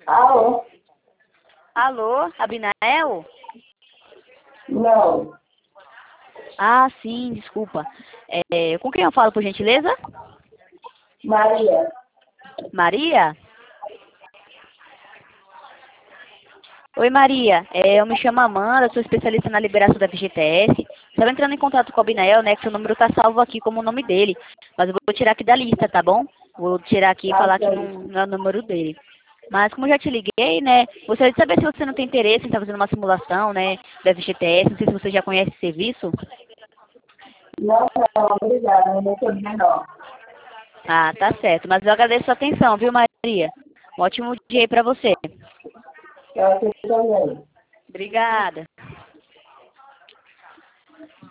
Alô? Alô, Abinael? Não. Ah, sim, desculpa. Com quem eu falo, por gentileza? Maria. Maria? Oi, Maria. Eu me chamo Amanda, sou especialista na liberação da FGTS. Estava entrando em contato com o Abinael, né, que seu número está salvo aqui como o nome dele. Mas eu vou tirar aqui da lista, tá bom? Vou tirar aqui e Tá falar que certo. não é o número dele. Mas como eu já te liguei, né, gostaria de saber se você não tem interesse em estar fazendo uma simulação, né, da FGTS. Não sei se você já conhece esse serviço. Não, não, obrigada. Eu não sou menor. Ah, tá certo. Mas eu agradeço a atenção, viu, Maria? Um ótimo dia aí pra você. Eu acho que também. Obrigada.